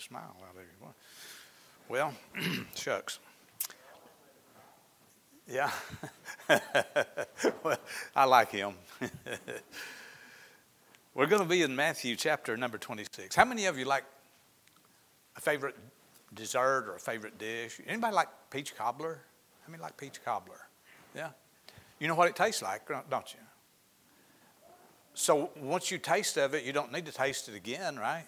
smile out of you. Well, shucks. Yeah. Well, I like him. We're going to be in Matthew chapter number 26. How many of you like a favorite dessert or a favorite dish? Anybody like peach cobbler? How many like peach cobbler? Yeah. You know what it tastes like, don't you? So once you taste of it, you don't need to taste it again, right?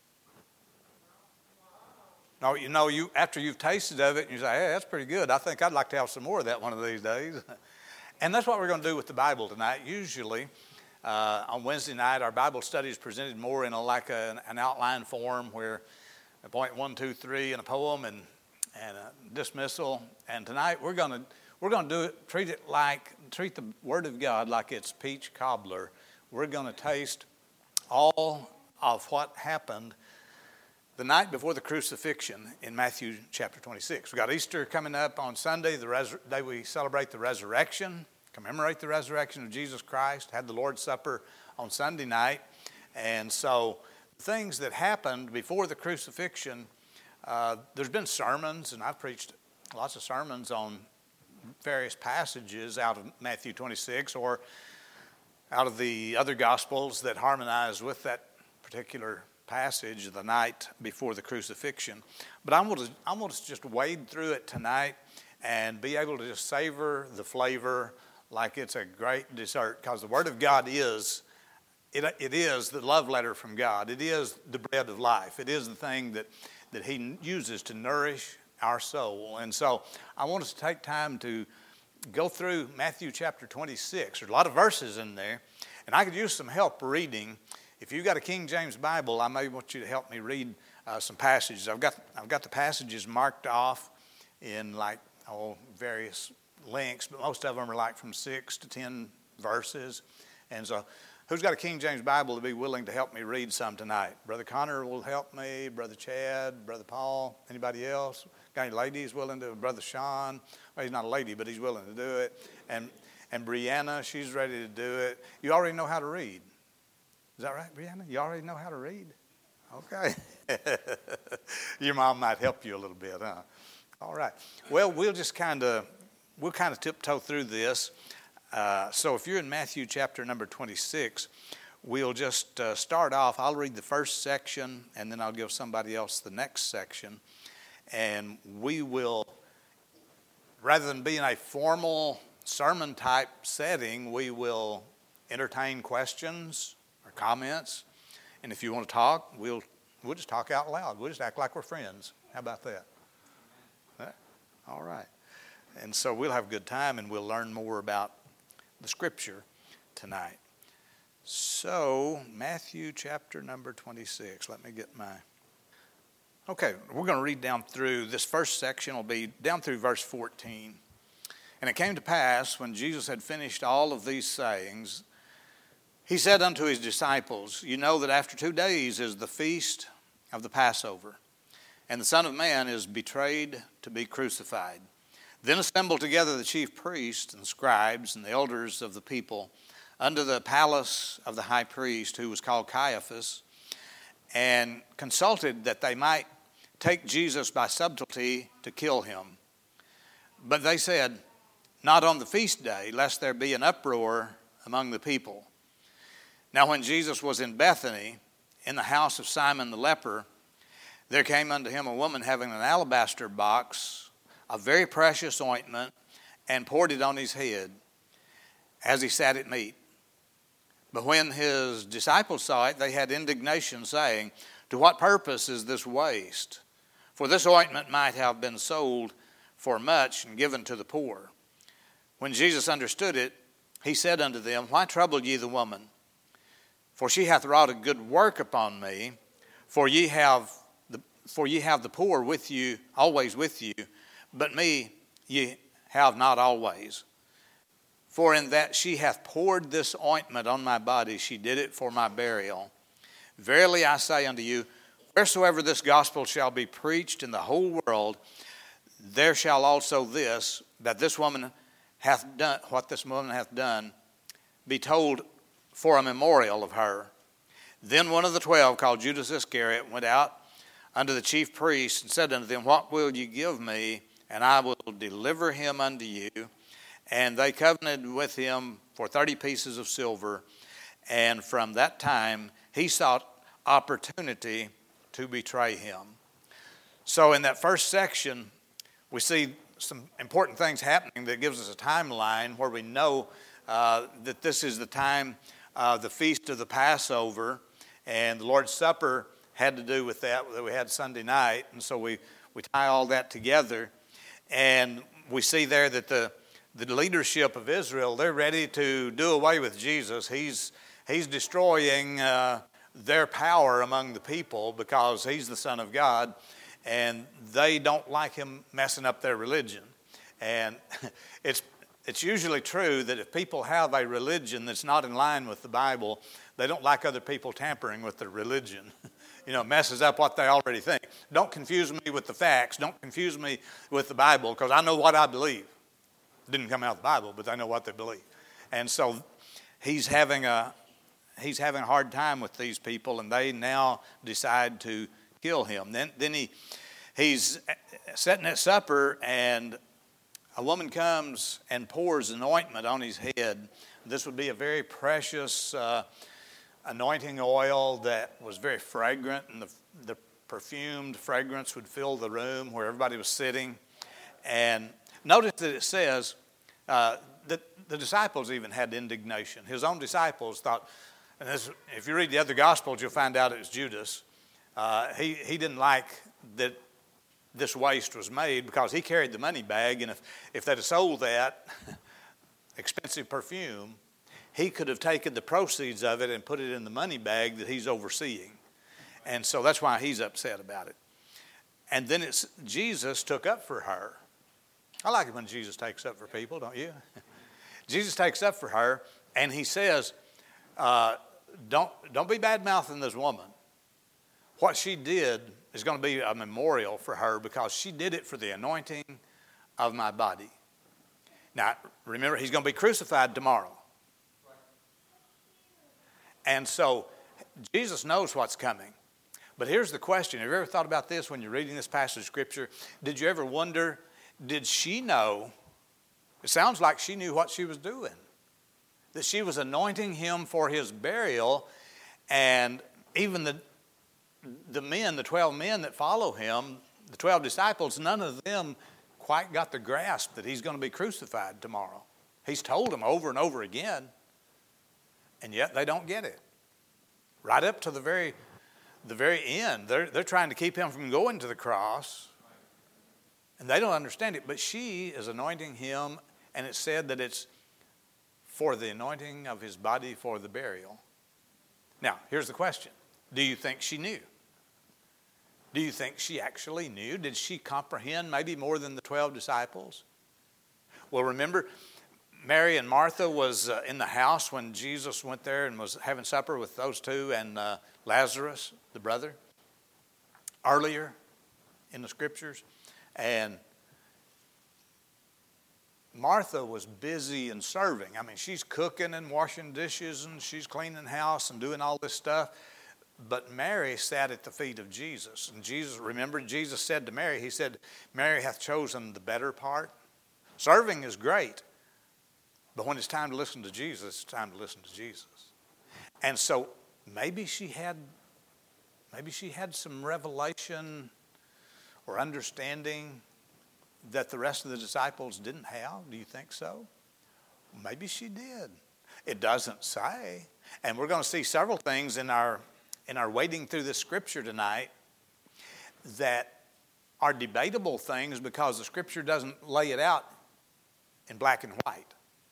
No, you after you've tasted of it, you say, hey, that's pretty good. I think I'd like to have some more of that one of these days. And that's what we're going to do with the Bible tonight. Usually on Wednesday night, our Bible study is presented more in an outline form where a point 1, 2, 3 and a poem and a dismissal. And tonight we're going to do it, treat the Word of God like it's peach cobbler. We're going to taste all of what happened the night before the crucifixion in Matthew chapter 26. We've got Easter coming up on Sunday, the day we celebrate the resurrection, commemorate the resurrection of Jesus Christ, had the Lord's Supper on Sunday night. And so things that happened before the crucifixion, there's been sermons, and I've preached lots of sermons on various passages out of Matthew 26 or out of the other Gospels that harmonize with that particular passage the night before the crucifixion. But I want to just wade through it tonight and be able to just savor the flavor like it's a great dessert, because the Word of God is the love letter from God. It is the bread of life. It is the thing that He uses to nourish our soul. And so I want us to take time to go through Matthew chapter 26. There's a lot of verses in there, and I could use some help reading. If you've got a King James Bible, I may want you to help me read some passages. I've got the passages marked off in various lengths, but most of them are like from 6 to 10 verses. And so who's got a King James Bible to be willing to help me read some tonight? Brother Connor will help me, Brother Chad, Brother Paul, anybody else? Got any ladies willing to? Brother Sean, well, he's not a lady, but he's willing to do it. And Brianna, she's ready to do it. You already know how to read. Is that right, Brianna? You already know how to read? Okay. Your mom might help you a little bit, huh? All right. Well, we'll kind of tiptoe through this. So if you're in Matthew chapter number 26, we'll just start off. I'll read the first section, and then I'll give somebody else the next section. And we will, rather than being a formal sermon type setting, we will entertain questions or comments. And if you want to talk, we'll just talk out loud. We'll just act like we're friends. How about that? All right. And so we'll have a good time, and we'll learn more about the Scripture tonight. So, Matthew chapter number 26. Let me get my... Okay, we're going to read down through, this first section will be down through verse 14. And it came to pass, when Jesus had finished all of these sayings, He said unto His disciples, You know that after 2 days is the feast of the Passover, and the Son of Man is betrayed to be crucified. Then assembled together the chief priests and scribes and the elders of the people unto the palace of the high priest, who was called Caiaphas, and consulted that they might take Jesus by subtlety to kill him. But they said, Not on the feast day, lest there be an uproar among the people. Now when Jesus was in Bethany, in the house of Simon the leper, there came unto him a woman having an alabaster box of very precious ointment, and poured it on his head as he sat at meat. But when his disciples saw it, they had indignation, saying, To what purpose is this waste? For this ointment might have been sold for much and given to the poor. When Jesus understood it, He said unto them, Why trouble ye the woman? For she hath wrought a good work upon me. For ye have the poor with you, always with you, but me ye have not always. For in that she hath poured this ointment on my body, she did it for my burial. Verily I say unto you, wheresoever this gospel shall be preached in the whole world, there shall also this, that this woman hath done, what this woman hath done, be told for a memorial of her. Then one of the 12, called Judas Iscariot, went out unto the chief priests, and said unto them, What will you give me? And I will deliver him unto you. And they covenanted with him for 30 pieces of silver. And from that time, he sought opportunity to betray him. So in that first section, we see some important things happening that gives us a timeline where we know that this is the time, the feast of the Passover, and the Lord's Supper had to do with that we had Sunday night. And so we tie all that together. And we see there that the leadership of Israel, they're ready to do away with Jesus. He's destroying their power among the people because he's the Son of God, and they don't like him messing up their religion. And it's usually true that if people have a religion that's not in line with the Bible, they don't like other people tampering with their religion. It messes up what they already think. Don't confuse me with the facts. Don't confuse me with the Bible, because I know what I believe. It didn't come out of the Bible, but I know what they believe. And so he's having a hard time with these people, and they now decide to kill him. Then he's sitting at supper, and a woman comes and pours an ointment on his head. This would be a very precious anointing oil that was very fragrant, and the perfumed fragrance would fill the room where everybody was sitting. And notice that it says that the disciples even had indignation. His own disciples thought, and if you read the other Gospels, you'll find out it was Judas. He didn't like that this waste was made because he carried the money bag, and if they'd have sold that expensive perfume, he could have taken the proceeds of it and put it in the money bag that he's overseeing. And so that's why he's upset about it. And then Jesus took up for her. I like it when Jesus takes up for people, don't you? Jesus takes up for her, and he says, don't be bad-mouthing this woman. What she did is going to be a memorial for her because she did it for the anointing of my body. Now, remember, he's going to be crucified tomorrow. And so Jesus knows what's coming. But here's the question. Have you ever thought about this when you're reading this passage of Scripture? Did you ever wonder, did she know? It sounds like she knew what she was doing. That she was anointing him for his burial. And even the men, the 12 men that follow him, the 12 disciples, none of them quite got the grasp that he's going to be crucified tomorrow. He's told them over and over again. And yet they don't get it. Right up to the very end, they're trying to keep him from going to the cross. And they don't understand it. But she is anointing him, and it said that it's for the anointing of his body for the burial. Now, here's the question. Do you think she knew? Do you think she actually knew? Did she comprehend maybe more than the 12 disciples? Well, remember, Mary and Martha was in the house when Jesus went there and was having supper with those two and Lazarus, the brother, earlier in the Scriptures. And Martha was busy and serving. I mean, she's cooking and washing dishes and she's cleaning the house and doing all this stuff. But Mary sat at the feet of Jesus. And Jesus said to Mary, he said, Mary hath chosen the better part. Serving is great. But when it's time to listen to Jesus, it's time to listen to Jesus. And so maybe she had some revelation or understanding that the rest of the disciples didn't have. Do you think so? Maybe she did. It doesn't say. And we're going to see several things in our wading through this Scripture tonight that are debatable things because the Scripture doesn't lay it out in black and white.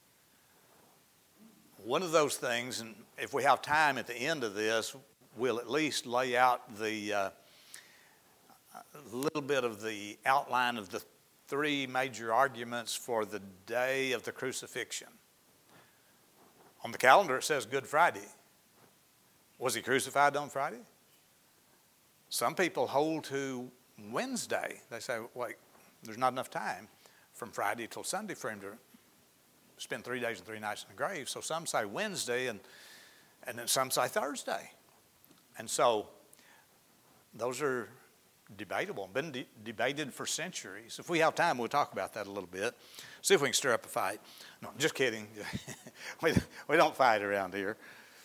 One of those things, and if we have time at the end of this, we'll at least lay out the little bit of the outline of the three major arguments for the day of the crucifixion. On the calendar it says Good Friday. Was he crucified on Friday? Some people hold to Wednesday. They say, wait, there's not enough time from Friday till Sunday for him to spend 3 days and 3 nights in the grave. So some say Wednesday and then some say Thursday. And so those are debatable, been debated for centuries. If we have time, we'll talk about that a little bit. See if we can stir up a fight. No, just kidding. we don't fight around here.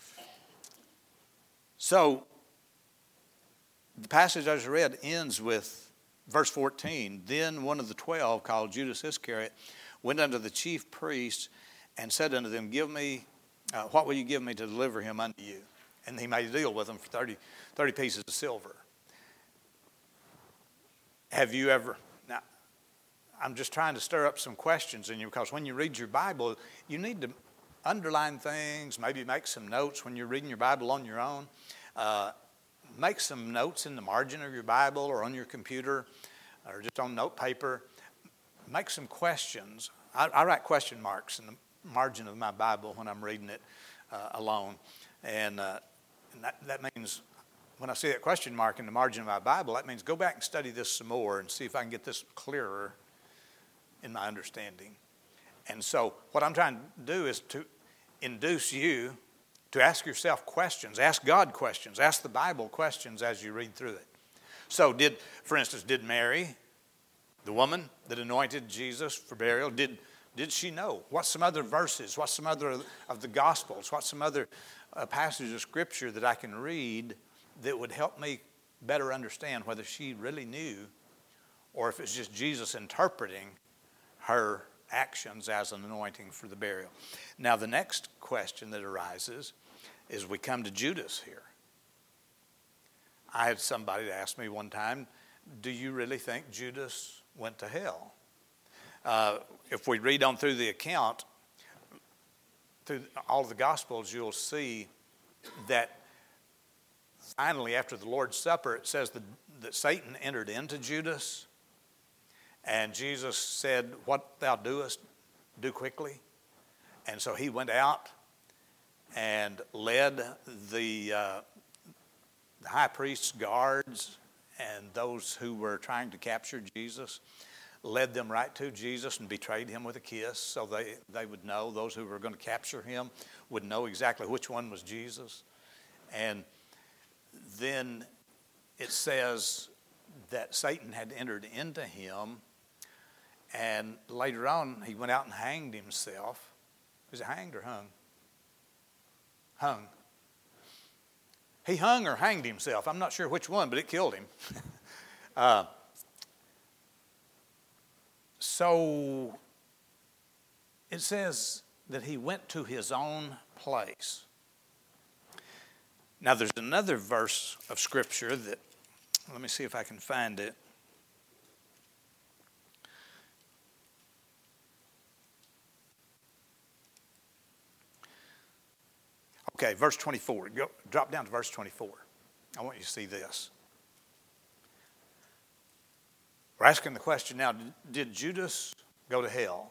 So, the passage I just read ends with verse 14. Then one of the 12, called Judas Iscariot, went unto the chief priests and said unto them, "Give me, what will you give me to deliver him unto you?" And he made a deal with them for 30 pieces of silver. Have you ever, now, I'm just trying to stir up some questions in you, because when you read your Bible, you need to underline things, maybe make some notes when you're reading your Bible on your own. Make some notes in the margin of your Bible or on your computer or just on note paper. Make some questions. I write question marks in the margin of my Bible when I'm reading it alone. And that means when I see that question mark in the margin of my Bible, that means go back and study this some more and see if I can get this clearer in my understanding. And so what I'm trying to do is to induce you to ask yourself questions, ask God questions, ask the Bible questions as you read through it. So for instance, did Mary, the woman that anointed Jesus for burial, did she know? What's some other verses? What's some other of the Gospels? What's some other passages of Scripture that I can read that would help me better understand whether she really knew or if it's just Jesus interpreting her actions as an anointing for the burial? Now, the next question that arises is we come to Judas here. I had somebody ask me one time, do you really think Judas went to hell? If we read on through the account, through all of the Gospels, you'll see that finally, after the Lord's Supper, it says that Satan entered into Judas, and Jesus said, "What thou doest, do quickly." And so he went out and led the high priest's guards and those who were trying to capture Jesus, led them right to Jesus and betrayed him with a kiss, so they would know, those who were going to capture him would know exactly which one was Jesus. And then it says that Satan had entered into him, and later on he went out and hanged himself. Was it hanged or hung? Hung. He hung or hanged himself. I'm not sure which one, but it killed him. So it says that he went to his own place. Now there's another verse of Scripture that, let me see if I can find it. Okay, verse 24. Drop down to verse 24. I want you to see this. We're asking the question now, did Judas go to hell?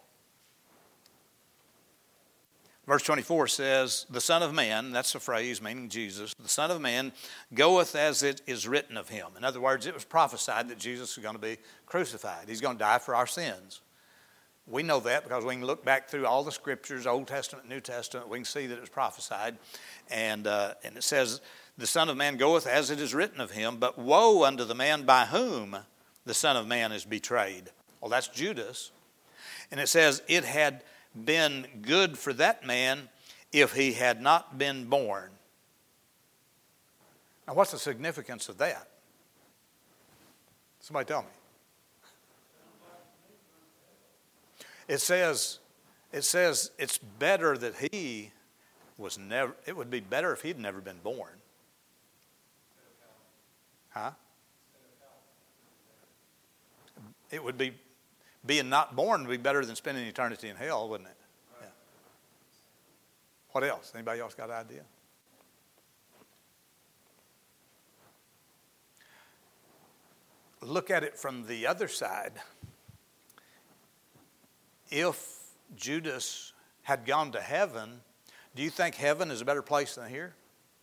Verse 24 says, the Son of Man, that's a phrase meaning Jesus, the Son of Man goeth as it is written of him. In other words, it was prophesied that Jesus was going to be crucified. He's going to die for our sins. We know that because we can look back through all the Scriptures, Old Testament, New Testament. We can see that it was prophesied. And it says, the Son of Man goeth as it is written of him, but woe unto the man by whom the Son of Man is betrayed. Well, that's Judas. And it says, it had been good for that man if he had not been born. Now, what's the significance of that? Somebody tell me. It says it's better that he was never, it would be better if he'd never been born. Huh? It would be, being not born would be better than spending eternity in hell, wouldn't it? Yeah. What else? Anybody else got an idea? Look at it from the other side. If Judas had gone to heaven, do you think heaven is a better place than here?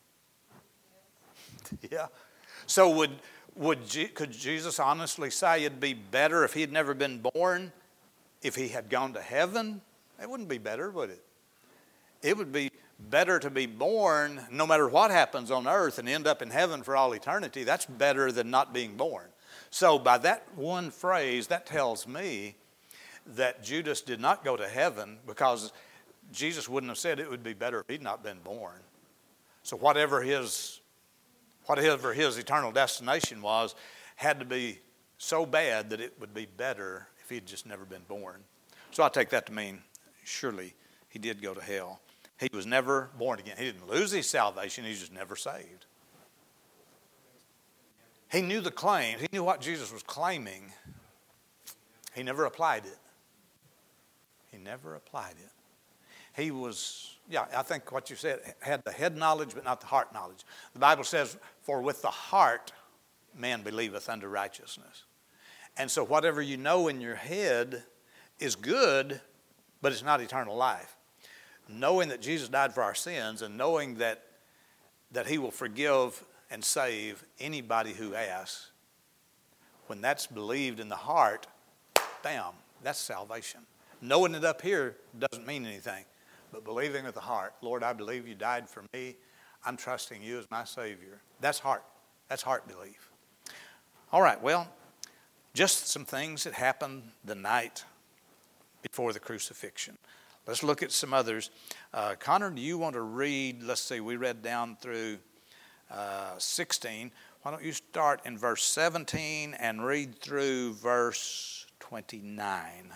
Yeah. So could Jesus honestly say it'd be better if he had never been born if he had gone to heaven? It wouldn't be better, would it? It would be better to be born no matter what happens on earth and end up in heaven for all eternity. That's better than not being born. So by that one phrase, that tells me that Judas did not go to heaven, because Jesus wouldn't have said it would be better if he'd not been born. So whatever his eternal destination was, had to be so bad that it would be better if he'd just never been born. So I take that to mean surely he did go to hell. He was never born again. He didn't lose his salvation. He was just never saved. He knew the claims. He knew what Jesus was claiming. He never applied it. He never applied it. He was, I think what you said, had the head knowledge but not the heart knowledge. The Bible says, for with the heart man believeth unto righteousness. And so whatever you know in your head is good, but it's not eternal life. Knowing that Jesus died for our sins and knowing that he will forgive and save anybody who asks, when that's believed in the heart, bam, that's salvation. Knowing it up here doesn't mean anything. But believing with the heart, Lord, I believe you died for me. I'm trusting you as my Savior. That's heart. That's heart belief. All right, well, just some things that happened the night before the crucifixion. Let's look at some others. Connor, do you want to read, let's see, we read down through 16. Why don't you start in verse 17 and read through verse 29.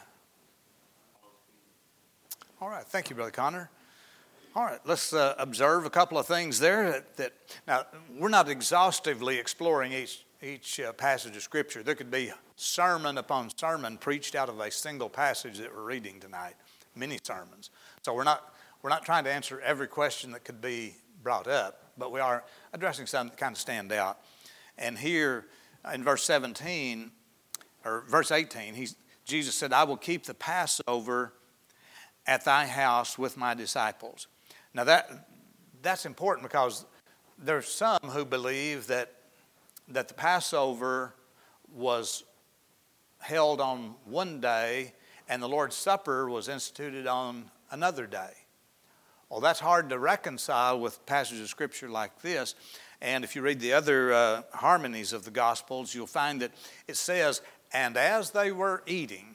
All right, thank you, Brother Connor. All right, let's observe a couple of things there. Now, we're not exhaustively exploring each passage of Scripture. There could be sermon upon sermon preached out of a single passage that we're reading tonight, many sermons. So we're not trying to answer every question that could be brought up, but we are addressing some that kind of stand out. And here in verse 17, or verse 18, Jesus said, I will keep the Passover at thy house with my disciples. Now that's important, because there's some who believe that the Passover was held on one day and the Lord's Supper was instituted on another day. Well, that's hard to reconcile with passages of Scripture like this. And if you read the other harmonies of the Gospels, you'll find that it says, and as they were eating,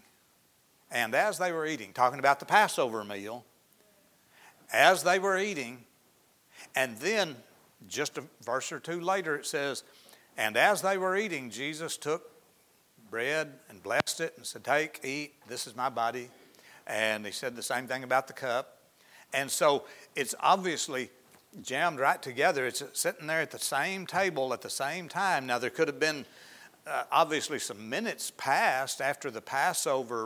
talking about the Passover meal, as they were eating, and then just a verse or two later it says, and as they were eating, Jesus took bread and blessed it and said, take, eat, this is my body. And he said the same thing about the cup. And so it's obviously jammed right together. It's sitting there at the same table at the same time. Now there could have been obviously some minutes passed after the Passover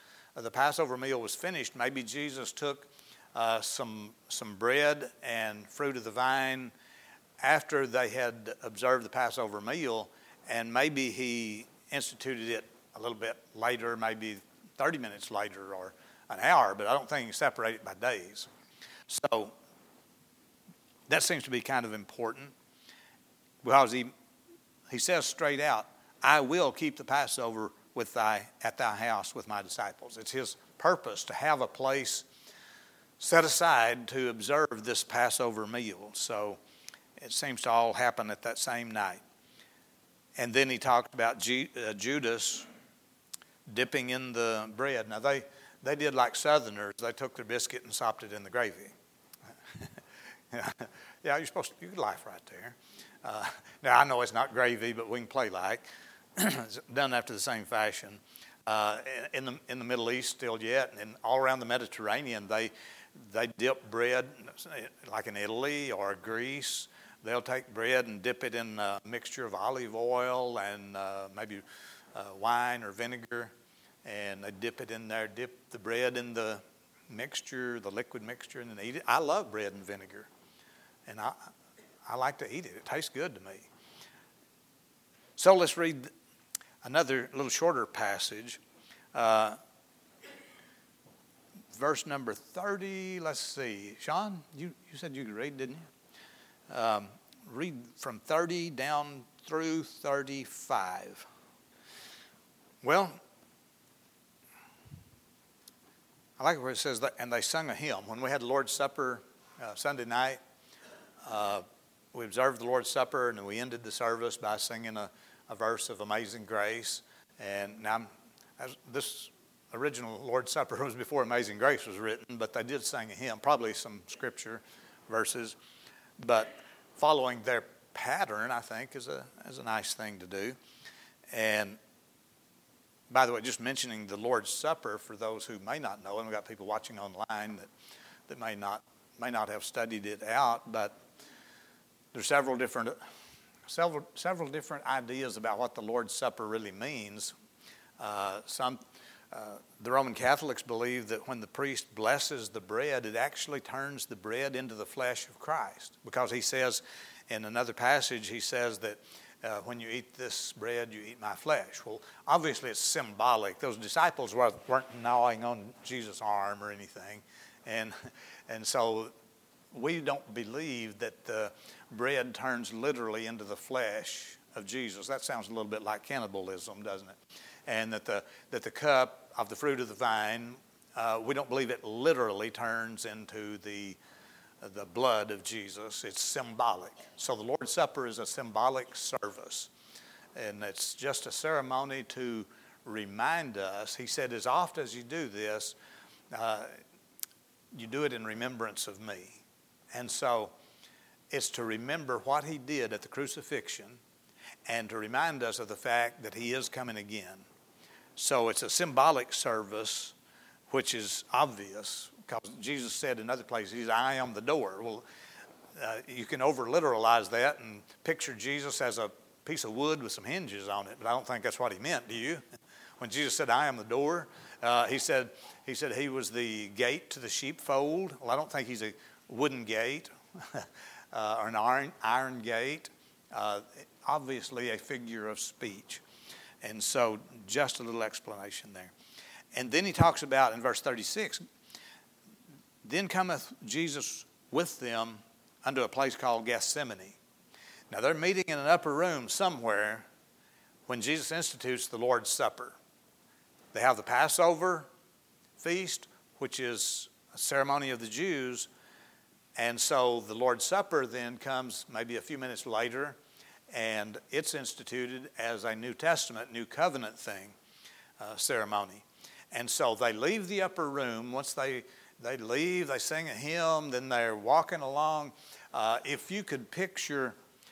meal was finished. Maybe Jesus took some bread and fruit of the vine after they had observed the Passover meal, and maybe he instituted it a little bit later, maybe 30 minutes later or an hour, but I don't think he separated it by days. So that seems to be kind of important, because he says straight out, I will keep the Passover at thy house with my disciples. It's his purpose to have a place set aside to observe this Passover meal. So it seems to all happen at that same night. And then he talked about Judas dipping in the bread. Now they did like Southerners. They took their biscuit and sopped it in the gravy. Yeah, you could laugh right there. Now I know it's not gravy, but we can play like. It's done after the same fashion. In the Middle East still yet, and all around the Mediterranean, they dip bread, like in Italy or Greece. They'll take bread and dip it in a mixture of olive oil and maybe wine or vinegar, and they dip it in there, dip the bread in the mixture, the liquid mixture, and then eat it. I love bread and vinegar, and I like to eat it. It tastes good to me. So let's read another little shorter passage. Verse number 30, let's see. Sean, you said you could read, didn't you? Read from 30 down through 35. Well, I like where it says, and they sung a hymn. When we had the Lord's Supper Sunday night, we observed the Lord's Supper, and then we ended the service by singing a a verse of Amazing Grace. And now, this original Lord's Supper was before Amazing Grace was written, but they did sing a hymn, probably some scripture verses. But following their pattern, I think, is a nice thing to do. And by the way, just mentioning the Lord's Supper for those who may not know, and we've got people watching online that may not have studied it out, but there's several different ideas about what the Lord's Supper really means. The Roman Catholics believe that when the priest blesses the bread, it actually turns the bread into the flesh of Christ, because he says in another passage, he says that when you eat this bread, you eat my flesh. Well, obviously it's symbolic. Those disciples weren't gnawing on Jesus' arm or anything, and so we don't believe that the bread turns literally into the flesh of Jesus. That sounds a little bit like cannibalism, doesn't it? And that the cup of the fruit of the vine, we don't believe it literally turns into the blood of Jesus. It's symbolic. So the Lord's Supper is a symbolic service, and it's just a ceremony to remind us. He said, as often as you do this, you do it in remembrance of me. And so it's to remember what he did at the crucifixion and to remind us of the fact that he is coming again. So it's a symbolic service, which is obvious, because Jesus said in other places, I am the door. Well, you can over-literalize that and picture Jesus as a piece of wood with some hinges on it, but I don't think that's what he meant, do you? When Jesus said, I am the door, he said he was the gate to the sheepfold. Well, I don't think he's a wooden gate or an iron gate. Obviously a figure of speech. And so just a little explanation there. And then he talks about in verse 36, then cometh Jesus with them unto a place called Gethsemane. Now they're meeting in an upper room somewhere when Jesus institutes the Lord's Supper. They have the Passover feast, which is a ceremony of the Jews. And so the Lord's Supper then comes maybe a few minutes later, and it's instituted as a New Testament, New Covenant thing, ceremony. And so they leave the upper room. Once they leave, they sing a hymn, then they're walking along. If you could picture,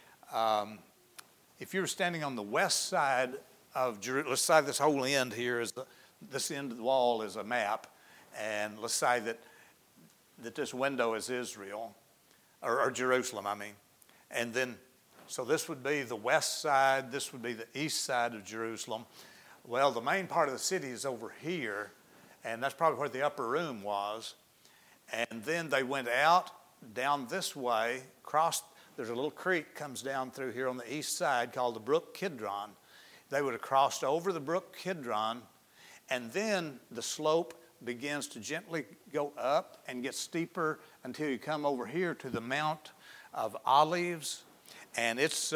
if you were standing on the west side of Jerusalem, let's say this whole end here is this end of the wall is a map, and let's say that this window is Israel, or Jerusalem, I mean. And then, so this would be the west side, this would be the east side of Jerusalem. Well, the main part of the city is over here, and that's probably where the upper room was. And then they went out down this way, there's a little creek comes down through here on the east side called the Brook Kidron. They would have crossed over the Brook Kidron, and then the slope begins to gently go up and get steeper until you come over here to the Mount of Olives, and it's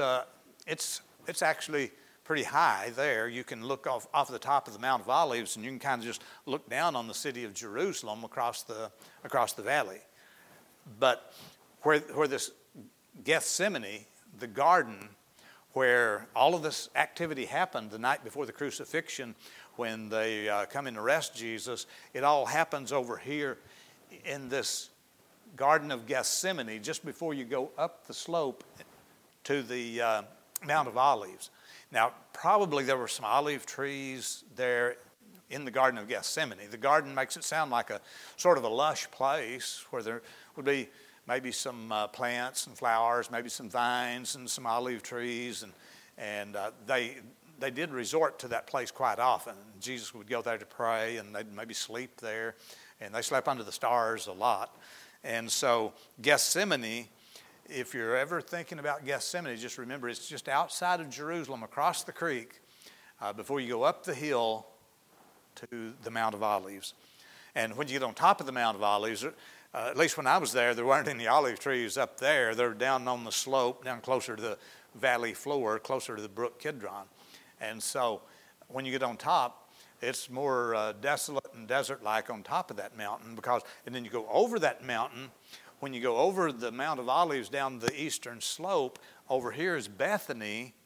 actually pretty high there. You can look off the top of the Mount of Olives, and you can kind of just look down on the city of Jerusalem across the valley. But where this Gethsemane, the garden where all of this activity happened the night before the crucifixion, when they come and arrest Jesus, it all happens over here in this Garden of Gethsemane, just before you go up the slope to the Mount of Olives. Now, probably there were some olive trees there in the Garden of Gethsemane. The garden makes it sound like a sort of a lush place where there would be maybe some plants and flowers, maybe some vines and some olive trees, and they did resort to that place quite often. Jesus would go there to pray, and they'd maybe sleep there, and they slept under the stars a lot. And so Gethsemane, if you're ever thinking about Gethsemane, just remember it's just outside of Jerusalem, across the creek, before you go up the hill to the Mount of Olives. And when you get on top of the Mount of Olives, at least when I was there weren't any olive trees up there. They're down on the slope, down closer to the valley floor, closer to the Brook Kidron. And so when you get on top, it's more desolate and desert-like on top of that mountain, and then you go over that mountain. When you go over the Mount of Olives down the eastern slope, over here is Bethany,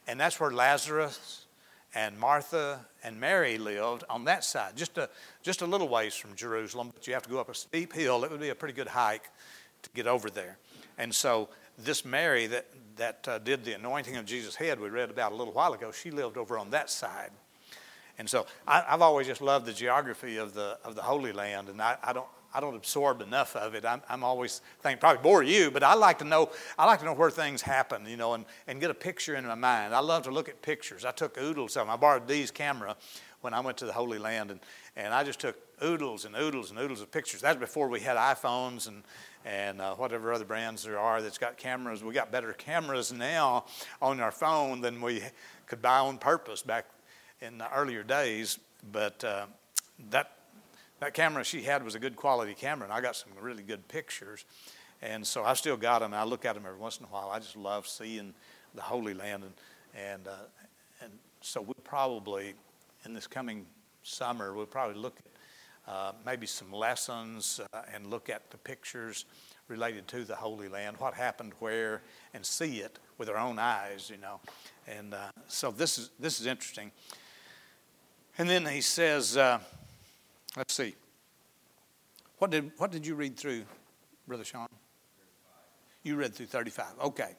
And that's where Lazarus and Martha and Mary lived, on that side, just a little ways from Jerusalem. But you have to go up a steep hill. It would be a pretty good hike to get over there. And so this Mary that did the anointing of Jesus' head we read about a little while ago, she lived over on that side. And so I've always just loved the geography of the Holy Land, and I don't absorb enough of it. I'm always thinking, probably bore you, but I like to know where things happen, and get a picture in my mind. I love to look at pictures. I took oodles of them. I borrowed Dee's camera when I went to the Holy Land, and I just took oodles and oodles and oodles of pictures. That's before we had iPhones and whatever other brands there are that's got cameras. We got better cameras now on our phone than we could buy on purpose back in the earlier days. But that camera she had was a good quality camera, and I got some really good pictures. And so I still got them, and I look at them every once in a while. I just love seeing the Holy Land. And so we probably, in this coming summer, we'll probably look at maybe some lessons and look at the pictures related to the Holy Land, what happened where, and see it with our own eyes, And so this is interesting. And then he says, let's see. What did you read through, Brother Sean? 35. You read through 35. Okay.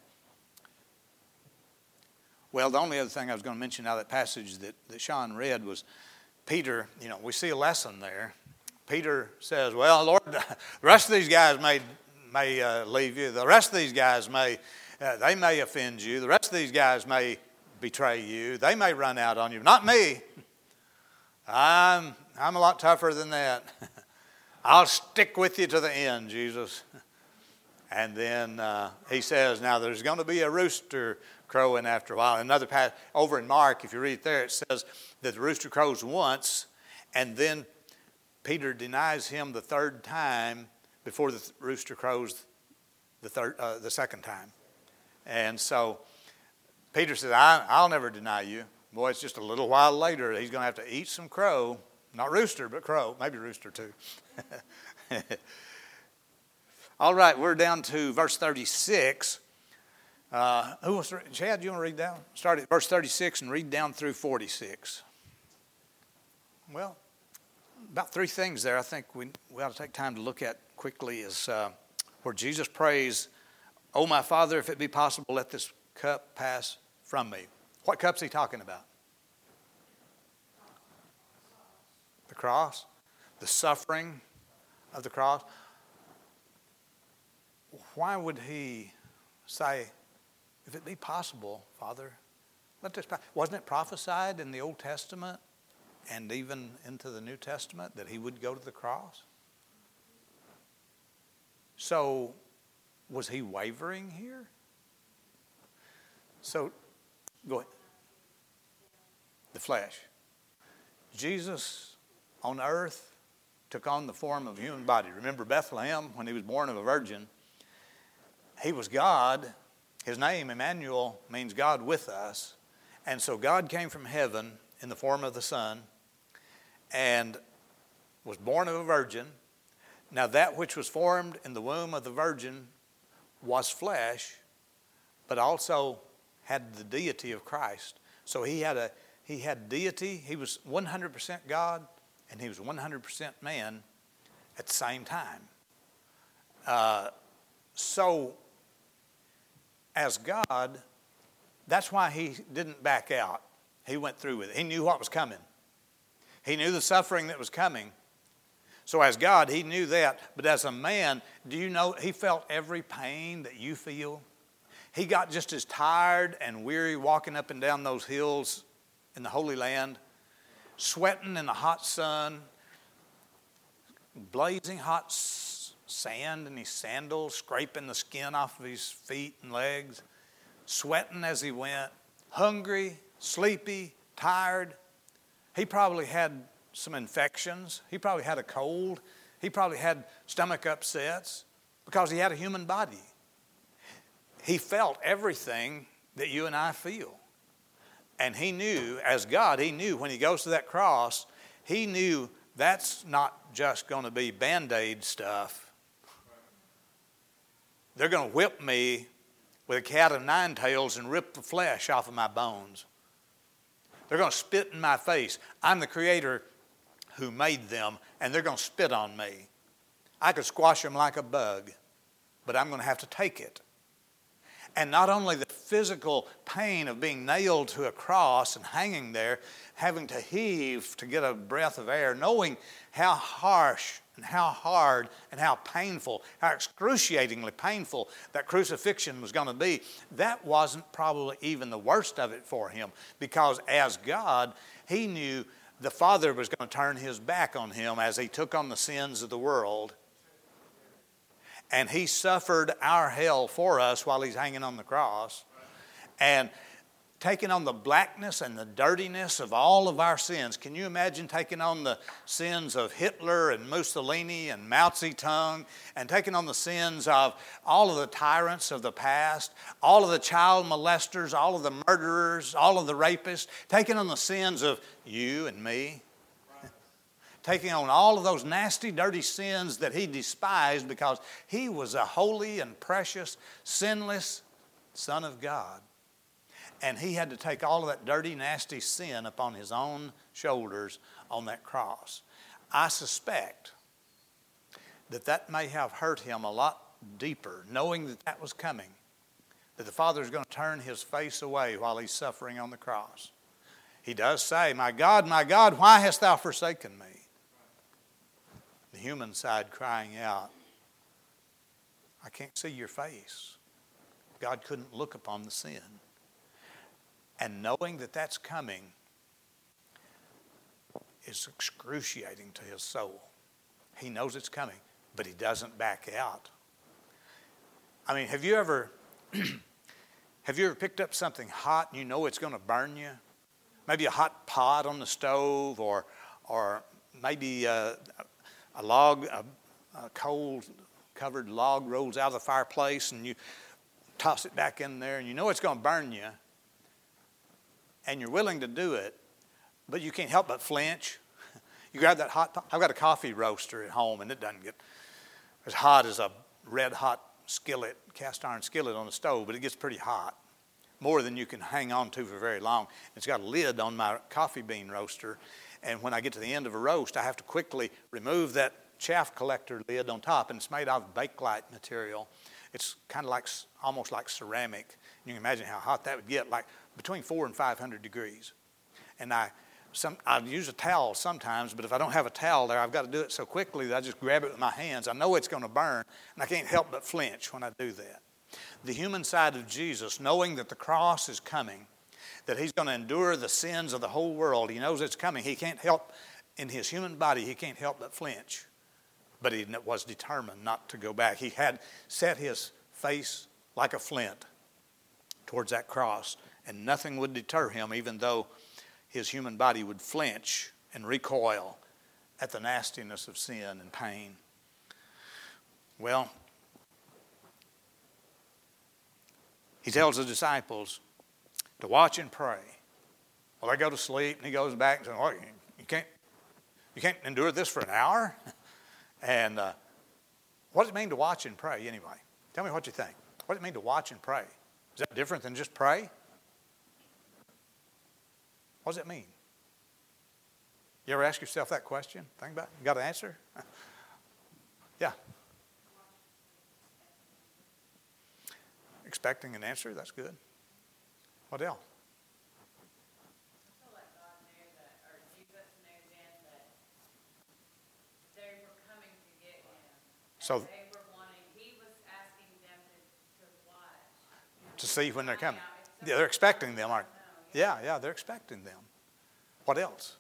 Well, the only other thing I was going to mention out of that passage that Sean read was Peter. We see a lesson there. Peter says, well, Lord, the rest of these guys may leave you. The rest of these guys they may offend you. The rest of these guys may betray you. They may run out on you. Not me. I'm a lot tougher than that. I'll stick with you to the end, Jesus. And then he says, now there's going to be a rooster crowing after a while. Another passage over in Mark, if you read it there, it says that the rooster crows once, and then Peter denies him the third time before the rooster crows the second time. And so Peter says, I'll never deny you. Boy, it's just a little while later, he's going to have to eat some crow. Not rooster, but crow. Maybe rooster too. All right, we're down to verse 36. Chad, you want to read down? Start at verse 36 and read down through 46. Well, about three things there I think we ought to take time to look at quickly is where Jesus prays, "Oh, my Father, if it be possible, let this cup pass from me." What cup's he talking about? The cross, the suffering of the cross. Why would he say, if it be possible, Father, let this pass? Wasn't it prophesied in the Old Testament and even into the New Testament that he would go to the cross? So was he wavering here? So, go ahead. The flesh. Jesus on earth took on the form of a human body. Remember Bethlehem, when he was born of a virgin, he was God. His name, Emmanuel, means God with us. And so God came from heaven in the form of the Son and was born of a virgin. Now that which was formed in the womb of the virgin was flesh, but also had the deity of Christ. So he had deity. He was 100% God, and he was 100% man at the same time. So as God, that's why he didn't back out. He went through with it. He knew what was coming. He knew the suffering that was coming. So as God, he knew that. But as a man, do you know he felt every pain that you feel? He got just as tired and weary walking up and down those hills in the Holy Land, sweating in the hot sun, blazing hot sand in his sandals, scraping the skin off of his feet and legs, sweating as he went, hungry, sleepy, tired. He probably had some infections. He probably had a cold. He probably had stomach upsets because he had a human body. He felt everything that you and I feel. And he knew, as God, he knew when he goes to that cross, he knew that's not just going to be Band-Aid stuff. They're going to whip me with a cat of nine tails and rip the flesh off of my bones. They're going to spit in my face. I'm the Creator who made them, and they're going to spit on me. I could squash them like a bug, but I'm going to have to take it. And not only the physical pain of being nailed to a cross and hanging there, having to heave to get a breath of air, knowing how harsh and how hard and how painful, how excruciatingly painful that crucifixion was going to be, that wasn't probably even the worst of it for him, because as God, he knew the Father was going to turn his back on him as he took on the sins of the world. And he suffered our hell for us while he's hanging on the cross. And taking on the blackness and the dirtiness of all of our sins. Can you imagine taking on the sins of Hitler and Mussolini and Mao Zedong, and taking on the sins of all of the tyrants of the past, all of the child molesters, all of the murderers, all of the rapists, taking on the sins of you and me? Taking on all of those nasty, dirty sins that he despised because he was a holy and precious, sinless Son of God. And he had to take all of that dirty, nasty sin upon his own shoulders on that cross. I suspect that that may have hurt him a lot deeper, knowing that that was coming, that the Father is going to turn his face away while he's suffering on the cross. He does say, my God, why hast thou forsaken me? The human side crying out, I can't see your face. God couldn't look upon the sin. And knowing that that's coming is excruciating to his soul. He knows it's coming, but he doesn't back out. I mean, have you ever picked up something hot and you know it's going to burn you? Maybe a hot pot on the stove, or maybe a log, a coal-covered log rolls out of the fireplace and you toss it back in there and you know it's going to burn you and you're willing to do it, but you can't help but flinch. You grab that hot pot. I've got a coffee roaster at home and it doesn't get as hot as a red hot skillet, cast iron skillet on the stove, but it gets pretty hot, more than you can hang on to for very long. It's got a lid on my coffee bean roaster. And when I get to the end of a roast, I have to quickly remove that chaff collector lid on top, and it's made out of Bakelite material. It's kind of like, almost like ceramic. You can imagine how hot that would get, like between 400 and 500 degrees. And I use a towel sometimes, but if I don't have a towel there, I've got to do it so quickly that I just grab it with my hands. I know it's going to burn, and I can't help but flinch when I do that. The human side of Jesus, knowing that the cross is coming, that he's going to endure the sins of the whole world. He knows it's coming. He can't help, in his human body, he can't help but flinch. But he was determined not to go back. He had set his face like a flint towards that cross, and nothing would deter him, even though his human body would flinch and recoil at the nastiness of sin and pain. Well, he tells the disciples to watch and pray. Well, they go to sleep, and he goes back and says, "Oh, you can't endure this for an hour?" And what does it mean to watch and pray anyway? Tell me what you think. What does it mean to watch and pray? Is that different than just pray? What does it mean? You ever ask yourself that question? Think about it. You got an answer? Yeah. Expecting an answer, that's good. What else? I feel like God knew that, or Jesus knew then that they were coming to get him. So They were wanting, he was asking them to watch. To see when they're coming. Yeah, they're expecting them, aren't they? Yeah, they're expecting them. What else?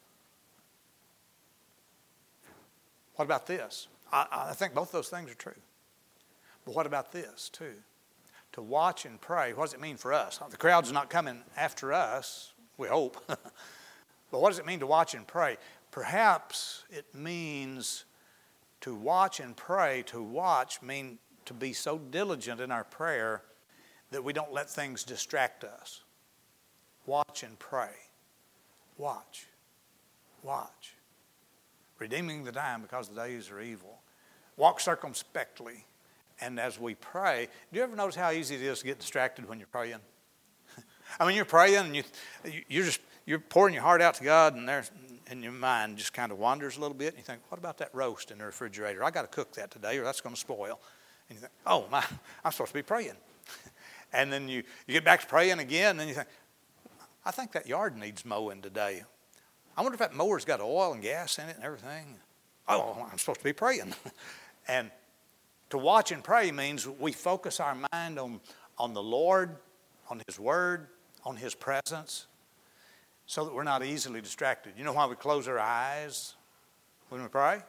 What about this? I think both those things are true. But what about this too? To watch and pray, what does it mean for us? The crowd's not coming after us, we hope. But what does it mean to watch and pray? Perhaps it means to watch and pray. To watch mean to be so diligent in our prayer that we don't let things distract us. Watch and pray. Watch. Watch. Redeeming the time because the days are evil. Walk circumspectly And as we pray, do you ever notice how easy it is to get distracted when you're praying? I mean, you're praying and you're pouring your heart out to God, and your mind just kind of wanders a little bit. And you think, what about that roast in the refrigerator? I got to cook that today, or that's going to spoil. And you think, oh my, I'm supposed to be praying. And then you get back to praying again, and you think, I think that yard needs mowing today. I wonder if that mower's got oil and gas in it and everything. Oh, I'm supposed to be praying. And to watch and pray means we focus our mind on the Lord, on His Word, on His presence, so that we're not easily distracted. You know why we close our eyes when we pray?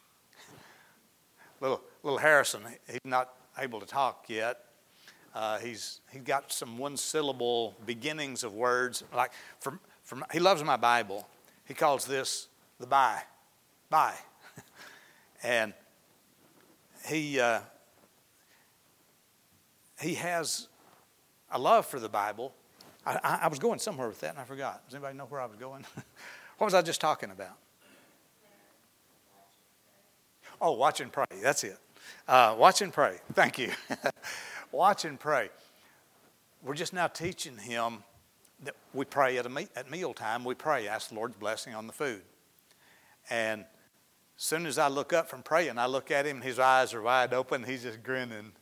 Little Harrison, he's not able to talk yet. He's got some one-syllable beginnings of words. Like he loves my Bible. He calls this the bye. And he has a love for the Bible. I was going somewhere with that and I forgot. Does anybody know where I was going? What was I just talking about? Oh, watch and pray. That's it. Watch and pray. Thank you. Watch and pray. We're just now teaching him that we pray at mealtime. We pray, ask the Lord's blessing on the food. And as soon as I look up from praying, I look at him and his eyes are wide open. He's just grinning.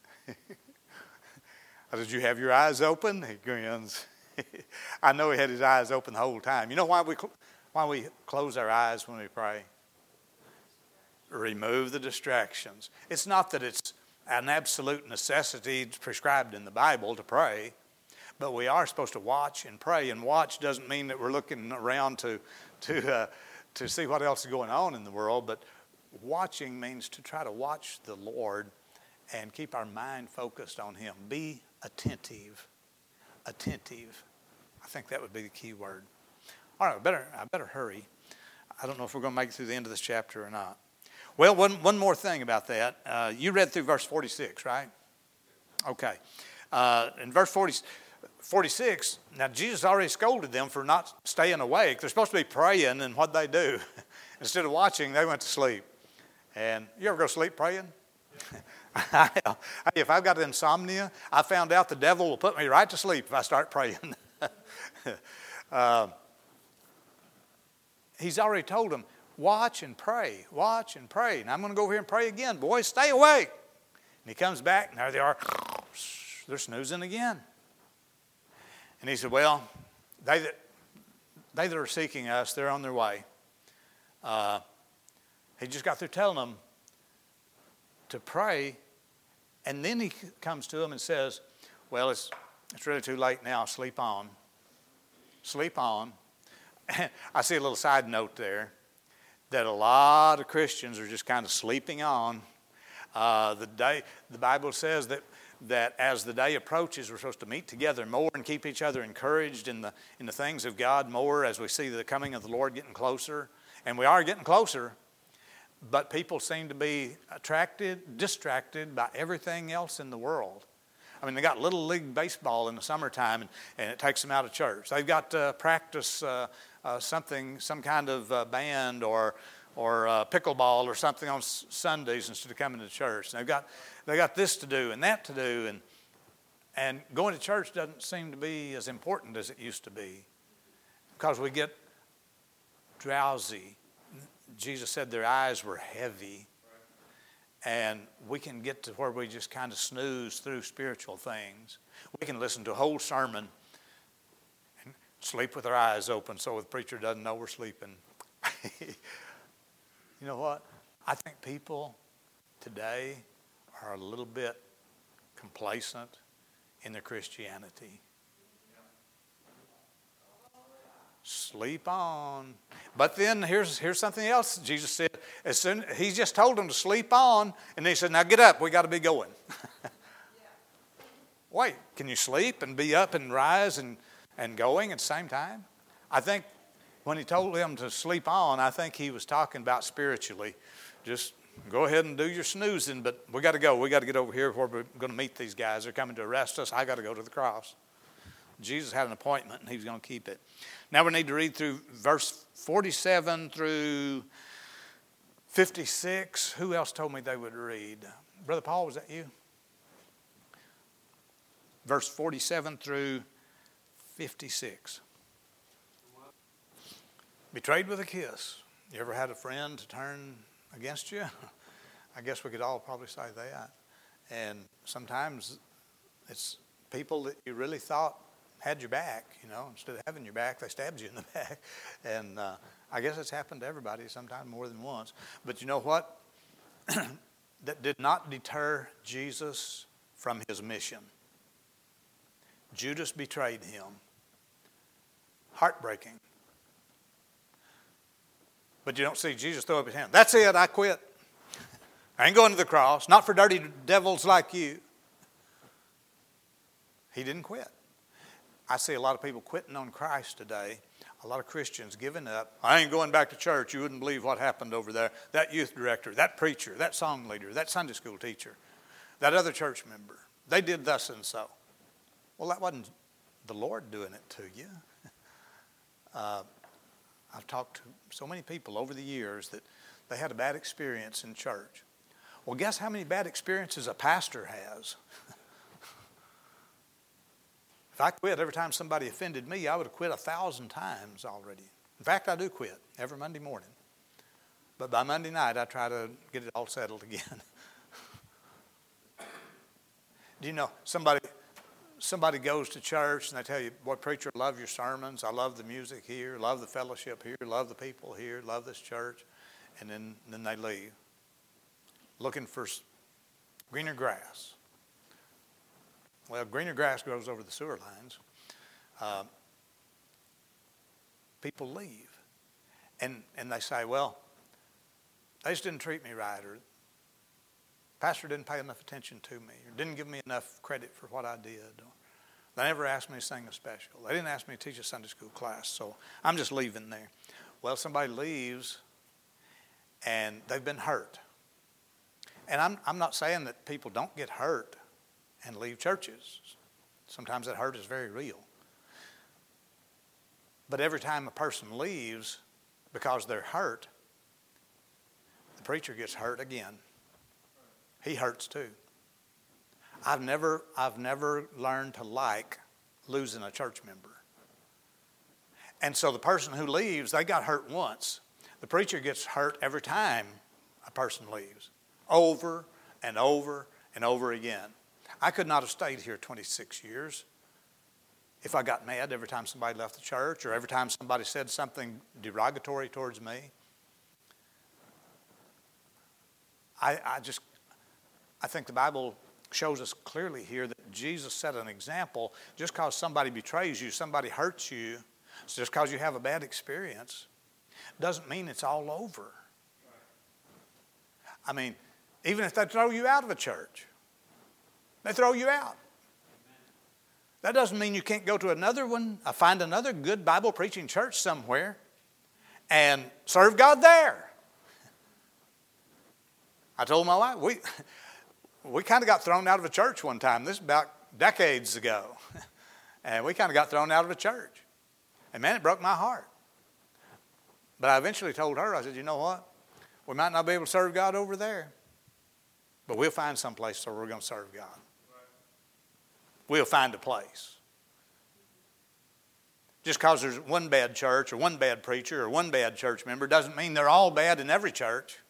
I said, "Did you have your eyes open?" He grins. I know he had his eyes open the whole time. You know why we close our eyes when we pray? Remove the distractions. It's not that it's an absolute necessity prescribed in the Bible to pray, but we are supposed to watch and pray. And watch doesn't mean that we're looking around to see what else is going on in the world, but watching means to try to watch the Lord and keep our mind focused on Him. Be attentive. Attentive. I think that would be the key word. All right, I better hurry. I don't know if we're going to make it through the end of this chapter or not. Well, one more thing about that. You read through verse 46, right? Okay. In verse 46, now Jesus already scolded them for not staying awake. They're supposed to be praying, and what'd they do? Instead of watching, they went to sleep. And you ever go to sleep praying? If I've got insomnia, I found out the devil will put me right to sleep if I start praying. He's already told them, watch and pray, watch and pray. And I'm going to go over here and pray again. Boys, stay awake. And he comes back, and there they are. They're snoozing again. And he said, well, they that are seeking us, they're on their way. He just got through telling them to pray. And then he comes to them and says, well, it's really too late now. Sleep on. Sleep on. I see a little side note there that a lot of Christians are just kind of sleeping on. The Bible says that as the day approaches, we're supposed to meet together more and keep each other encouraged in the things of God more as we see the coming of the Lord getting closer. And we are getting closer, but people seem to be distracted by everything else in the world. I mean, they got Little League Baseball in the summertime, and it takes them out of church. They've got practice some kind of band or pickleball or something on Sundays instead of coming to church. And they got this to do and that to do, and going to church doesn't seem to be as important as it used to be because we get drowsy. Jesus said their eyes were heavy. And we can get to where we just kind of snooze through spiritual things. We can listen to a whole sermon and sleep with our eyes open so the preacher doesn't know we're sleeping. You know what? I think people today are a little bit complacent in their Christianity. Sleep on. But then here's something else Jesus said. He just told them to sleep on, and then he said, now get up, we got to be going. Wait, can you sleep and be up and rise and going at the same time? I think when he told them to sleep on, I think he was talking about spiritually. Just go ahead and do your snoozing, but we got to go. We got to get over here where we're going to meet these guys. They're coming to arrest us. I got to go to the cross. Jesus had an appointment, and he was going to keep it. Now we need to read through verse 47 through 56. Who else told me they would read? Brother Paul, was that you? verse 47 through 56. Betrayed with a kiss. You ever had a friend turn against you? I guess we could all probably say that. And sometimes it's people that you really thought had your back, instead of having your back, they stabbed you in the back. And I guess it's happened to everybody sometime more than once. But you know what? That did not deter Jesus from his mission. Judas betrayed him. Heartbreaking. But you don't see Jesus throw up his hand. That's it, I quit. I ain't going to the cross. Not for dirty devils like you. He didn't quit. I see a lot of people quitting on Christ today. A lot of Christians giving up. I ain't going back to church. You wouldn't believe what happened over there. That youth director, that preacher, that song leader, that Sunday school teacher, that other church member. They did thus and so. Well, that wasn't the Lord doing it to you. I've talked to so many people over the years that they had a bad experience in church. Well, guess how many bad experiences a pastor has? If I quit every time somebody offended me, I would have quit 1,000 times already. In fact, I do quit every Monday morning. But by Monday night, I try to get it all settled again. Do you know, somebody goes to church and they tell you, boy, preacher, I love your sermons. I love the music here, love the fellowship here, love the people here, love this church. And then they leave looking for greener grass. Well, greener grass grows over the sewer lines. People leave. And they say, well, they just didn't treat me right, or pastor didn't pay enough attention to me, or didn't give me enough credit for what I did. Or they never asked me to sing a special. They didn't ask me to teach a Sunday school class, so I'm just leaving there. Well, somebody leaves, and they've been hurt. And I'm not saying that people don't get hurt and leave churches. Sometimes that hurt is very real. But every time a person leaves because they're hurt, the preacher gets hurt again. He hurts too. I've never learned to like losing a church member. And so the person who leaves, they got hurt once. The preacher gets hurt every time a person leaves. Over and over and over again. I could not have stayed here 26 years if I got mad every time somebody left the church or every time somebody said something derogatory towards me. I think the Bible shows us clearly here that Jesus set an example. Just because somebody betrays you, somebody hurts you, just because you have a bad experience, doesn't mean it's all over. I mean, even if they throw you out of a church, they throw you out. That doesn't mean you can't go to another one, find another good Bible preaching church somewhere and serve God there. I told my wife, we kind of got thrown out of a church one time. This is about decades ago. And we kind of got thrown out of a church. And man, it broke my heart. But I eventually told her, I said, you know what? We might not be able to serve God over there. But we'll find some place where we're going to serve God. We'll find a place. Just because there's one bad church or one bad preacher or one bad church member doesn't mean they're all bad in every church.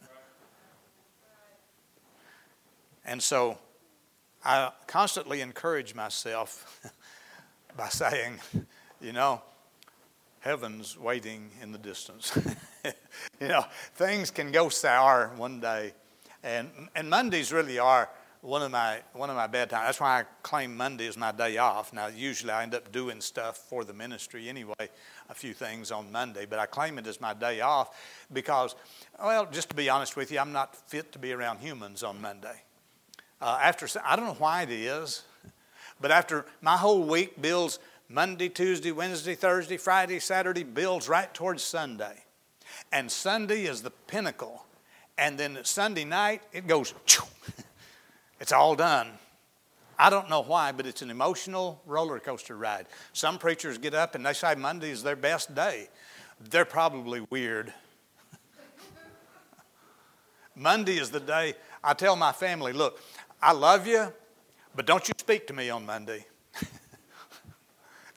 And so I constantly encourage myself by saying, you know, heaven's waiting in the distance. You know, things can go sour one day. And Mondays really are one of my bad times. That's why I claim Monday as my day off. Now, usually I end up doing stuff for the ministry anyway, a few things on Monday, but I claim it as my day off because, well, just to be honest with you, I'm not fit to be around humans on Monday. I don't know why it is, but after my whole week builds Monday, Tuesday, Wednesday, Thursday, Friday, Saturday, builds right towards Sunday. And Sunday is the pinnacle. And then Sunday night, it goes, it's all done. I don't know why, but it's an emotional roller coaster ride. Some preachers get up and they say Monday is their best day. They're probably weird. Monday is the day I tell my family, look, I love you, but don't you speak to me on Monday.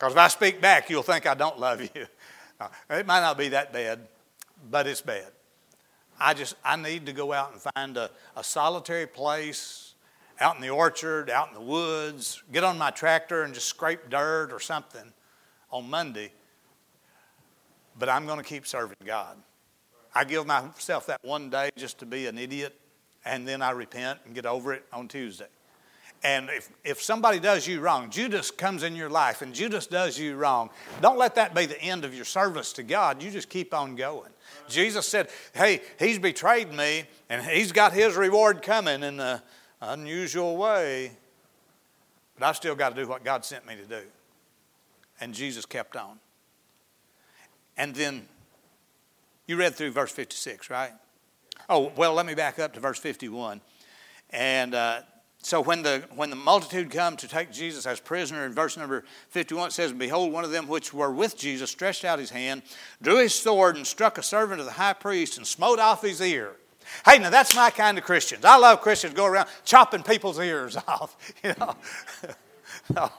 Because if I speak back, you'll think I don't love you. It might not be that bad, but it's bad. I need to go out and find a solitary place out in the orchard, out in the woods, get on my tractor and just scrape dirt or something on Monday. But I'm going to keep serving God. I give myself that one day just to be an idiot, and then I repent and get over it on Tuesday. And if somebody does you wrong, Judas comes in your life and Judas does you wrong, don't let that be the end of your service to God. You just keep on going. Jesus said, hey, he's betrayed me and he's got his reward coming in an unusual way. But I've still got to do what God sent me to do. And Jesus kept on. And then you read through verse 56, right? Oh, well, let me back up to verse 51. And so when the multitude come to take Jesus as prisoner, in verse number 51 it says, "And behold, one of them which were with Jesus stretched out his hand, drew his sword, and struck a servant of the high priest, and smote off his ear." Hey, now that's my kind of Christians. I love Christians go around chopping people's ears off. You know, no.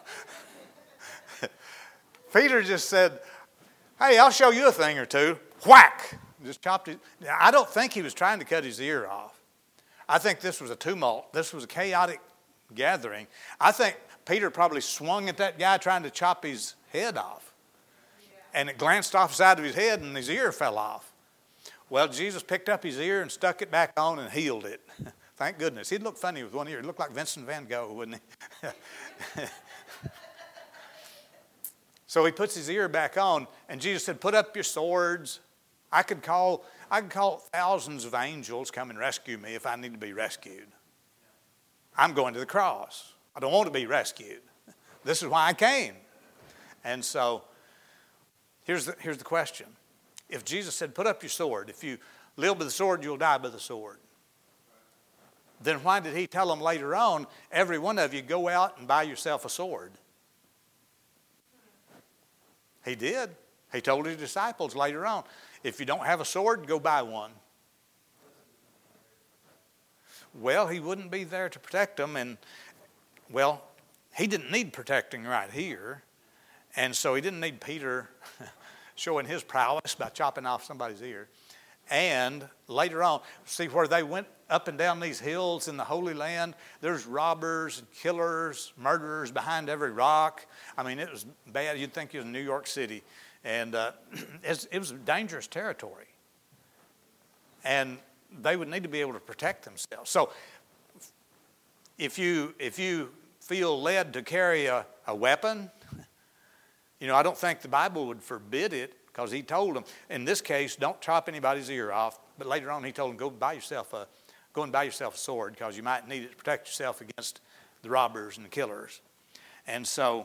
Peter just said, "Hey, I'll show you a thing or two." Whack! Just chopped it. I don't think he was trying to cut his ear off. I think this was a tumult. This was a chaotic gathering. I think Peter probably swung at that guy trying to chop his head off. And it glanced off the side of his head and his ear fell off. Well, Jesus picked up his ear and stuck it back on and healed it. Thank goodness. He'd look funny with one ear. He'd look like Vincent van Gogh, wouldn't he? So he puts his ear back on, and Jesus said, "Put up your swords." I could call thousands of angels come and rescue me if I need to be rescued. I'm going to the cross. I don't want to be rescued. This is why I came. And so here's the question. If Jesus said, "Put up your sword," if you live by the sword, you'll die by the sword. Then why did he tell them later on, every one of you go out and buy yourself a sword? He did. He told his disciples later on, if you don't have a sword, go buy one. Well, he wouldn't be there to protect them. And, well, he didn't need protecting right here. And so he didn't need Peter showing his prowess by chopping off somebody's ear. And later on, see where they went up and down these hills in the Holy Land, there's robbers and killers, murderers behind every rock. I mean, it was bad. You'd think it was New York City. And it was dangerous territory. And they would need to be able to protect themselves. So if you feel led to carry a weapon, you know, I don't think the Bible would forbid it, because he told them, in this case, don't chop anybody's ear off. But later on he told them, go and buy yourself a sword, because you might need it to protect yourself against the robbers and the killers. And so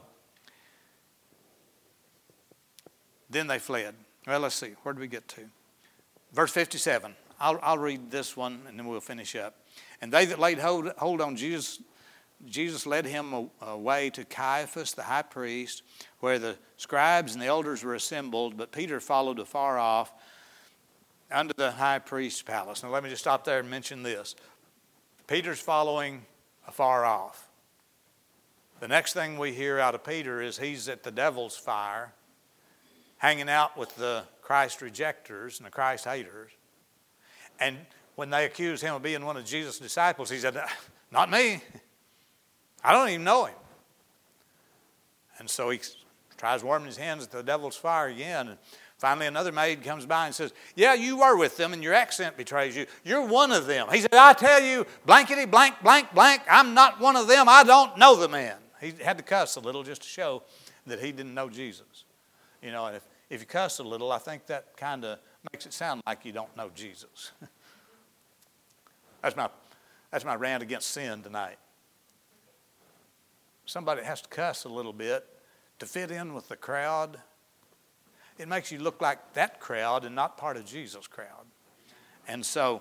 then they fled. Well, let's see. Where did we get to? Verse 57. I'll read this one and then we'll finish up. "And they that laid hold on Jesus led him away to Caiaphas, the high priest, where the scribes and the elders were assembled. But Peter followed afar off unto the high priest's palace." Now let me just stop there and mention this. Peter's following afar off. The next thing we hear out of Peter is he's at the devil's fire, hanging out with the Christ rejectors and the Christ haters. And when they accused him of being one of Jesus' disciples, he said, "Not me. I don't even know him." And so he tries warming his hands at the devil's fire again. And finally another maid comes by and says, "Yeah, you were with them and your accent betrays you. You're one of them." He said, "I tell you, blankety blank, blank, blank, I'm not one of them. I don't know the man." He had to cuss a little just to show that he didn't know Jesus. You know, and if you cuss a little, I think that kind of makes it sound like you don't know Jesus. That's my rant against sin tonight. Somebody has to cuss a little bit to fit in with the crowd. It makes you look like that crowd and not part of Jesus' crowd. And so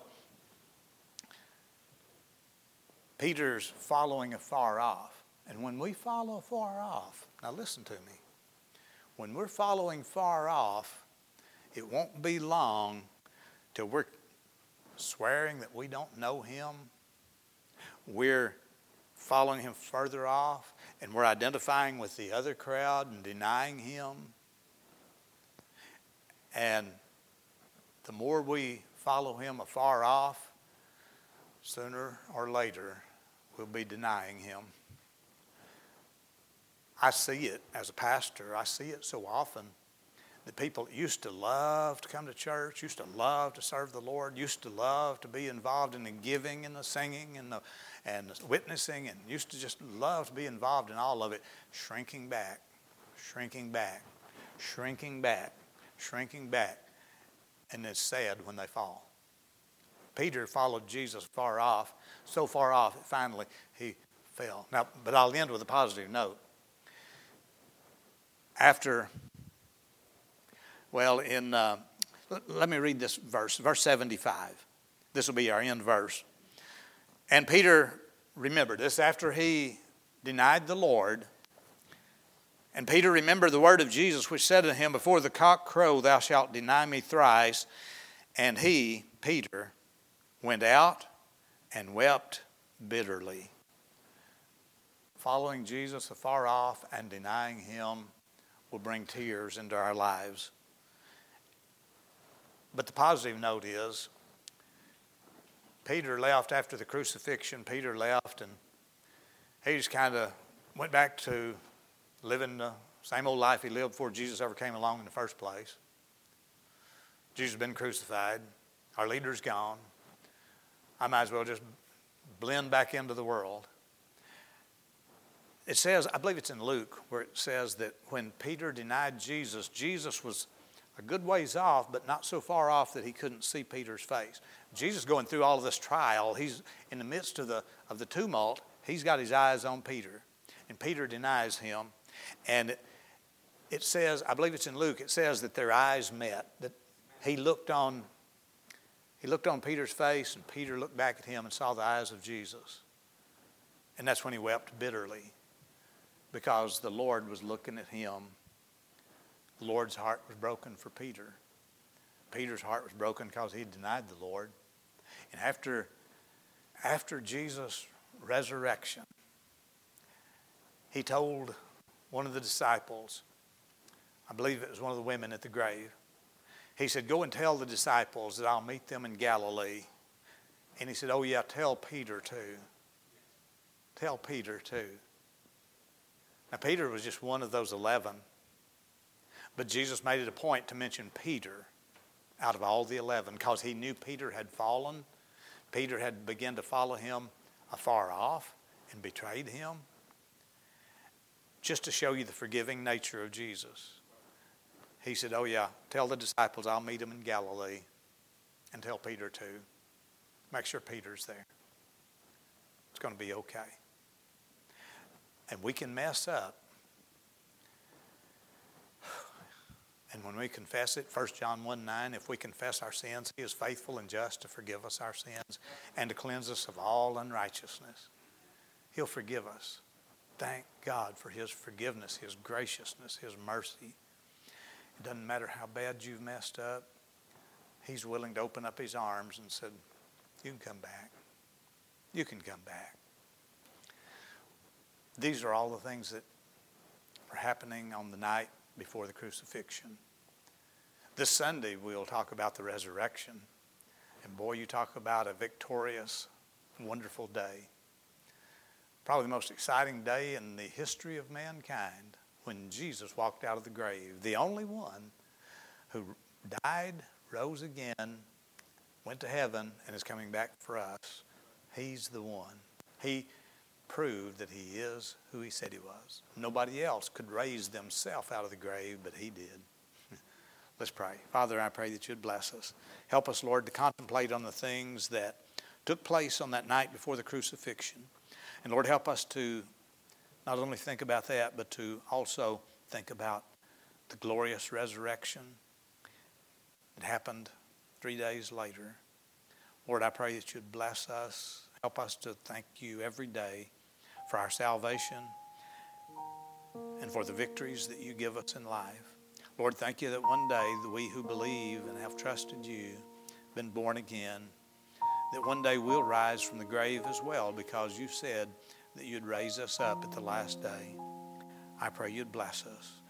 Peter's following afar off. And when we follow far off, now listen to me. When we're following far off, it won't be long till we're swearing that we don't know him. We're following him further off, and we're identifying with the other crowd and denying him. And the more we follow him afar off, sooner or later we'll be denying him. I see it as a pastor. I see it so often that people used to love to come to church, used to love to serve the Lord, used to love to be involved in the giving and the singing and the witnessing, and used to just love to be involved in all of it, shrinking back, shrinking back, shrinking back, shrinking back. And it's sad when they fall. Peter followed Jesus far off, so far off that finally he fell. Now, but I'll end with a positive note. Let me read this verse 75. This will be our end verse. And Peter, remember this, after he denied the Lord, and Peter remembered the word of Jesus, which said to him, before the cock crow, thou shalt deny me thrice. And he, Peter, went out and wept bitterly. Following Jesus afar off and denying him will bring tears into our lives. But the positive note is, Peter left after the crucifixion. Peter left, and he just kind of went back to living the same old life he lived before Jesus ever came along in the first place. Jesus has been crucified. Our leader's gone. I might as well just blend back into the world. It says, I believe it's in Luke, where it says that when Peter denied Jesus, Jesus was a good ways off, but not so far off that he couldn't see Peter's face. Jesus going through all of this trial, he's in the midst of the tumult, he's got his eyes on Peter. And Peter denies him. And it says, I believe it's in Luke, it says that their eyes met, that he looked on Peter's face, and Peter looked back at him and saw the eyes of Jesus. And that's when he wept bitterly, because the Lord was looking at him. The Lord's heart was broken for Peter. Peter's heart was broken because he denied the Lord. And after Jesus' resurrection, he told one of the disciples, I believe it was one of the women at the grave, he said, go and tell the disciples that I'll meet them in Galilee. And he said, oh yeah, tell Peter too. Tell Peter too. Now Peter was just one of those 11. But Jesus made it a point to mention Peter out of all the 11, because he knew Peter had fallen. Peter had begun to follow him afar off and betrayed him. Just to show you the forgiving nature of Jesus. He said, oh yeah, tell the disciples I'll meet them in Galilee. And tell Peter too. Make sure Peter's there. It's going to be okay. And we can mess up. And when we confess it, 1 John 1:9, if we confess our sins, he is faithful and just to forgive us our sins and to cleanse us of all unrighteousness. He'll forgive us. Thank God for his forgiveness, his graciousness, his mercy. It doesn't matter how bad you've messed up. He's willing to open up his arms and said, you can come back. You can come back. These are all the things that are happening on the night before the crucifixion. This Sunday we'll talk about the resurrection. And boy, you talk about a victorious, wonderful day. Probably the most exciting day in the history of mankind, when Jesus walked out of the grave. The only one who died, rose again, went to heaven, and is coming back for us. He's the one. He proved that he is who he said he was. Nobody else could raise themselves out of the grave, but he did. Let's pray. Father, I pray that you'd bless us. Help us, Lord, to contemplate on the things that took place on that night before the crucifixion. And Lord, help us to not only think about that, but to also think about the glorious resurrection that happened 3 days later. Lord, I pray that you'd bless us. Help us to thank you every day for our salvation and for the victories that you give us in life. Lord, thank you that one day that we who believe and have trusted you, been born again, that one day we'll rise from the grave as well, because you said that you'd raise us up at the last day. I pray you'd bless us.